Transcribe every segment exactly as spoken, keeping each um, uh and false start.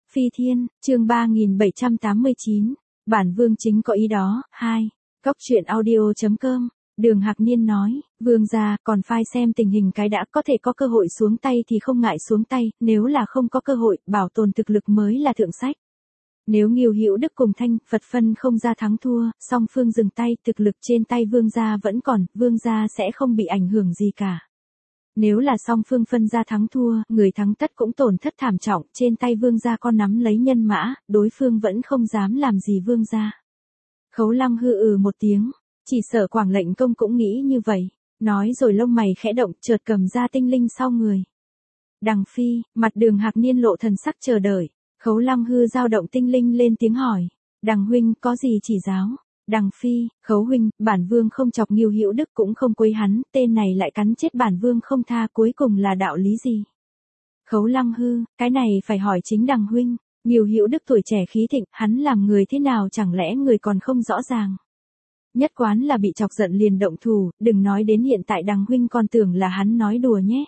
Phi Thiên, chương ba nghìn bảy trăm tám mươi chín, bản vương chính có ý đó. Hai. Góc truyện audio chấm com. Đường Hạc Niên nói, vương gia, còn phải xem tình hình cái đã, có thể có cơ hội xuống tay thì không ngại xuống tay, nếu là không có cơ hội, bảo tồn thực lực mới là thượng sách. Nếu Ngưu Hữu Đức cùng Thanh, Phật phân không ra thắng thua, song phương dừng tay, thực lực trên tay vương gia vẫn còn, vương gia sẽ không bị ảnh hưởng gì cả. Nếu là song phương phân ra thắng thua, người thắng tất cũng tổn thất thảm trọng, trên tay vương gia con nắm lấy nhân mã, đối phương vẫn không dám làm gì vương gia. Khấu Lăng hư ừ một tiếng, chỉ sợ Quảng lệnh công cũng nghĩ như vậy, nói rồi lông mày khẽ động, chợt cầm ra tinh linh sau người. Đằng Phi, mặt Đường Hạc Niên lộ thần sắc chờ đợi, Khấu Lăng hư dao động tinh linh lên tiếng hỏi, đằng huynh có gì chỉ giáo? Đằng Phi, Khấu huynh, bản vương không chọc Ngưu Hữu Đức cũng không quấy hắn, tên này lại cắn chết bản vương không tha, cuối cùng là đạo lý gì? Khấu Lăng hư, cái này phải hỏi chính đằng huynh. Ngưu Hữu Đức tuổi trẻ khí thịnh, hắn làm người thế nào chẳng lẽ người còn không rõ ràng? Nhất quán là bị chọc giận liền động thủ, đừng nói đến hiện tại đằng huynh còn tưởng là hắn nói đùa nhé.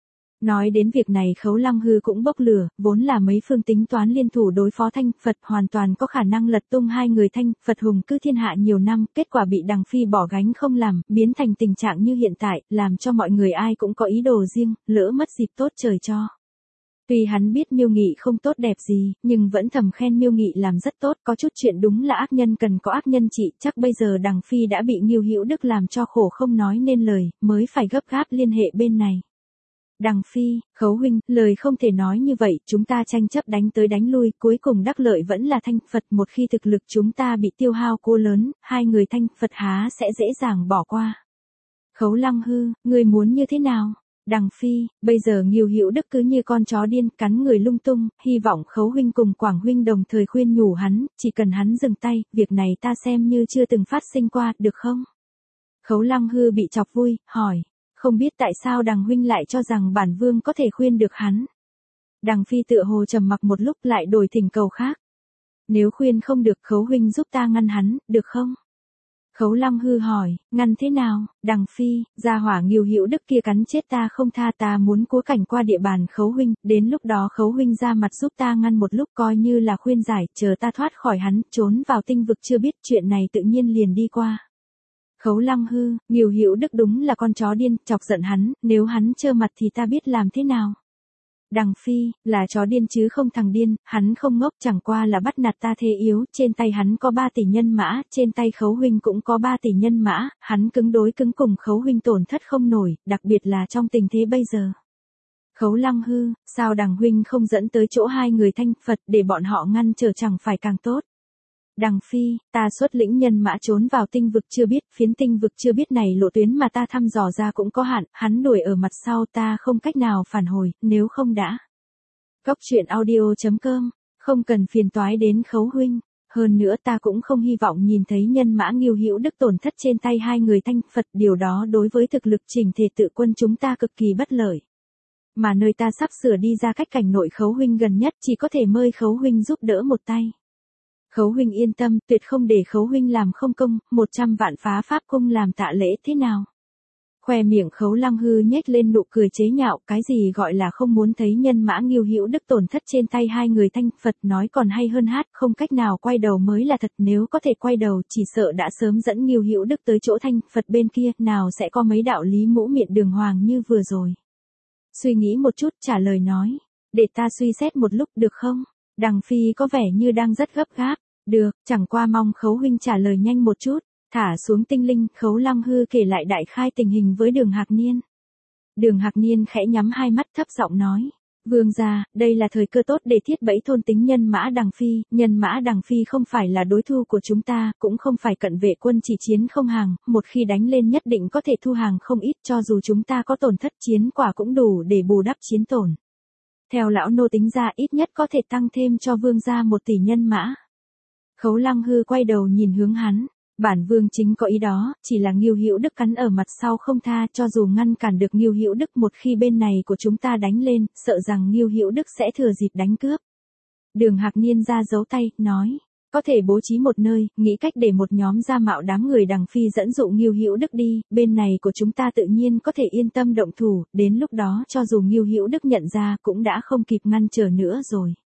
Nói đến việc này Khấu Lăng hư cũng bốc lửa, vốn là mấy phương tính toán liên thủ đối phó Thanh, Phật hoàn toàn có khả năng lật tung hai người Thanh, Phật hùng cứ thiên hạ nhiều năm, kết quả bị đằng Phi bỏ gánh không làm, biến thành tình trạng như hiện tại, làm cho mọi người ai cũng có ý đồ riêng, lỡ mất dịp tốt trời cho. Tuy hắn biết Miêu Nghị không tốt đẹp gì, nhưng vẫn thầm khen Miêu Nghị làm rất tốt, có chút chuyện đúng là ác nhân cần có ác nhân trị, chắc bây giờ đằng Phi đã bị Ngưu Hữu Đức làm cho khổ không nói nên lời, mới phải gấp gáp liên hệ bên này. Đằng Phi, Khấu huynh, lời không thể nói như vậy, chúng ta tranh chấp đánh tới đánh lui, cuối cùng đắc lợi vẫn là Thanh, Phật, một khi thực lực chúng ta bị tiêu hao cô lớn, hai người Thanh, Phật há sẽ dễ dàng bỏ qua. Khấu Lăng hư, người muốn như thế nào? Đằng Phi, bây giờ Ngưu Hữu Đức cứ như con chó điên, cắn người lung tung, hy vọng Khấu huynh cùng Quảng huynh đồng thời khuyên nhủ hắn, chỉ cần hắn dừng tay, việc này ta xem như chưa từng phát sinh qua, được không? Khấu Lăng hư bị chọc vui, hỏi, không biết tại sao đằng huynh lại cho rằng bản vương có thể khuyên được hắn? Đằng Phi tựa hồ trầm mặc một lúc lại đổi thỉnh cầu khác. Nếu khuyên không được Khấu huynh giúp ta ngăn hắn, được không? Khấu Lăng hư hỏi, ngăn thế nào? Đằng Phi, gia hỏa Ngưu Hữu Đức kia cắn chết ta không tha, ta muốn cố cảnh qua địa bàn Khấu huynh, đến lúc đó Khấu huynh ra mặt giúp ta ngăn một lúc coi như là khuyên giải, chờ ta thoát khỏi hắn, trốn vào tinh vực chưa biết chuyện này tự nhiên liền đi qua. Khấu Lăng hư, Ngưu Hữu Đức đúng là con chó điên, chọc giận hắn, nếu hắn trơ mặt thì ta biết làm thế nào? Đằng Phi, là chó điên chứ không thằng điên, hắn không ngốc, chẳng qua là bắt nạt ta thế yếu, trên tay hắn có ba tỷ nhân mã, trên tay Khấu huynh cũng có ba tỷ nhân mã, hắn cứng đối cứng cùng Khấu huynh tổn thất không nổi, đặc biệt là trong tình thế bây giờ. Khấu Lăng hư, sao đằng huynh không dẫn tới chỗ hai người Thanh, Phật để bọn họ ngăn trở chẳng phải càng tốt? Đằng Phi, ta xuất lĩnh nhân mã trốn vào tinh vực chưa biết, phiến tinh vực chưa biết này lộ tuyến mà ta thăm dò ra cũng có hạn, hắn đuổi ở mặt sau ta không cách nào phản hồi, nếu không đã. Góc truyện audio chấm com, không cần phiền toái đến Khấu huynh, hơn nữa ta cũng không hy vọng nhìn thấy nhân mã Ngưu Hữu Đức tổn thất trên tay hai người Thanh, Phật, điều đó đối với thực lực chỉnh thể tự quân chúng ta cực kỳ bất lợi. Mà nơi ta sắp sửa đi ra cách cảnh nội Khấu huynh gần nhất chỉ có thể mời Khấu huynh giúp đỡ một tay. Khấu huynh yên tâm, tuyệt không để Khấu huynh làm không công, một trăm vạn phá pháp cung làm tạ lễ thế nào? Khoe miệng Khấu Lăng hư nhếch lên nụ cười chế nhạo, cái gì gọi là không muốn thấy nhân mã Ngưu Hữu Đức tổn thất trên tay hai người Thanh, Phật, nói còn hay hơn hát, không cách nào quay đầu mới là thật, nếu có thể quay đầu chỉ sợ đã sớm dẫn Ngưu Hữu Đức tới chỗ Thanh, Phật bên kia, nào sẽ có mấy đạo lý mũ miệng đường hoàng như vừa rồi. Suy nghĩ một chút trả lời nói, để ta suy xét một lúc được không? Đằng Phi có vẻ như đang rất gấp gáp. Được, chẳng qua mong Khấu huynh trả lời nhanh một chút. Thả xuống tinh linh, Khấu Lăng hư kể lại đại khai tình hình với Đường Hạc Niên. Đường Hạc Niên khẽ nhắm hai mắt thấp giọng nói, vương gia, đây là thời cơ tốt để thiết bẫy thôn tính nhân mã đằng Phi, nhân mã đằng Phi không phải là đối thủ của chúng ta, cũng không phải cận vệ quân chỉ chiến không hàng, một khi đánh lên nhất định có thể thu hàng không ít, cho dù chúng ta có tổn thất chiến quả cũng đủ để bù đắp chiến tổn. Theo lão nô tính ra ít nhất có thể tăng thêm cho vương gia một tỷ nhân mã. Khấu Lăng hư quay đầu nhìn hướng hắn, bản vương chính có ý đó, chỉ là Ngưu Hữu Đức cắn ở mặt sau không tha, cho dù ngăn cản được Ngưu Hữu Đức một khi bên này của chúng ta đánh lên, sợ rằng Ngưu Hữu Đức sẽ thừa dịp đánh cướp. Đường Hạc Niên ra giấu tay, nói, có thể bố trí một nơi, nghĩ cách để một nhóm gia mạo đám người đằng Phi dẫn dụ Ngưu Hữu Đức đi, bên này của chúng ta tự nhiên có thể yên tâm động thủ, đến lúc đó cho dù Ngưu Hữu Đức nhận ra cũng đã không kịp ngăn trở nữa rồi.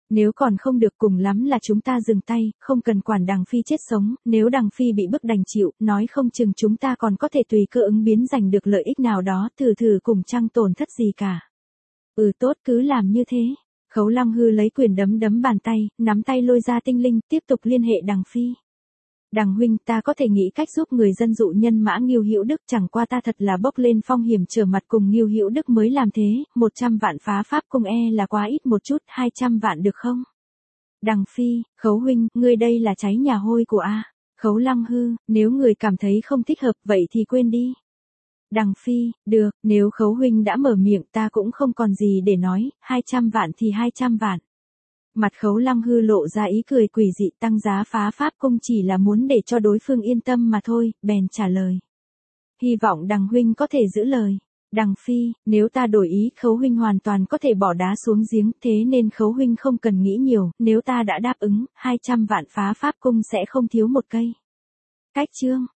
Nếu còn không được cùng lắm là chúng ta dừng tay, không cần quản Đằng Phi chết sống, nếu Đằng Phi bị bức đành chịu, nói không chừng chúng ta còn có thể tùy cơ ứng biến giành được lợi ích nào đó, thử thử cùng chẳng tổn thất gì cả. Ừ tốt cứ làm như thế. Khấu Long Hư lấy quyền đấm đấm bàn tay, nắm tay lôi ra tinh linh, tiếp tục liên hệ Đằng Phi. Đằng huynh, ta có thể nghĩ cách giúp người dân dụ nhân mã Ngưu Hữu Đức, chẳng qua ta thật là bốc lên phong hiểm trở mặt cùng Ngưu Hữu Đức mới làm thế, một trăm vạn phá pháp cung e là quá ít một chút, hai trăm vạn được không? Đằng Phi, Khấu huynh, ngươi đây là cháy nhà hôi của a. Khấu Long Hư, nếu người cảm thấy không thích hợp vậy thì quên đi. Đằng Phi, được, nếu Khấu huynh đã mở miệng ta cũng không còn gì để nói, hai trăm vạn thì hai trăm vạn. Mặt Khấu Long Hư lộ ra ý cười quỷ dị, tăng giá phá pháp cung chỉ là muốn để cho đối phương yên tâm mà thôi, bèn trả lời. Hy vọng Đằng huynh có thể giữ lời. Đằng Phi, nếu ta đổi ý Khấu huynh hoàn toàn có thể bỏ đá xuống giếng, thế nên Khấu huynh không cần nghĩ nhiều, nếu ta đã đáp ứng, hai trăm vạn phá pháp cung sẽ không thiếu một cây. Cách chương